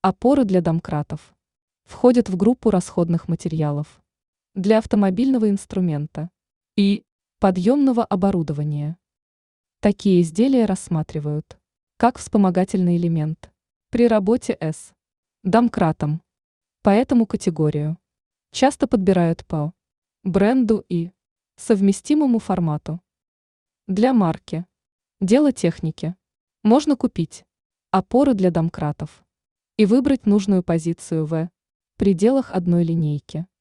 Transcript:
Опоры для домкратов. Входят в группу расходных материалов для автомобильного инструмента и подъемного оборудования. Такие изделия рассматривают как вспомогательный элемент при работе с домкратом. Поэтому категорию часто подбирают по бренду и совместимому формату. Для марки «Дело техники» можно купить опоры для домкратов и выбрать нужную позицию в пределах одной линейки.